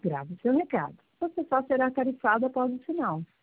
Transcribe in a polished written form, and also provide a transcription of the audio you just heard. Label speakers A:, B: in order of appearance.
A: Grave seu recado. Você só será tarifado após o sinal.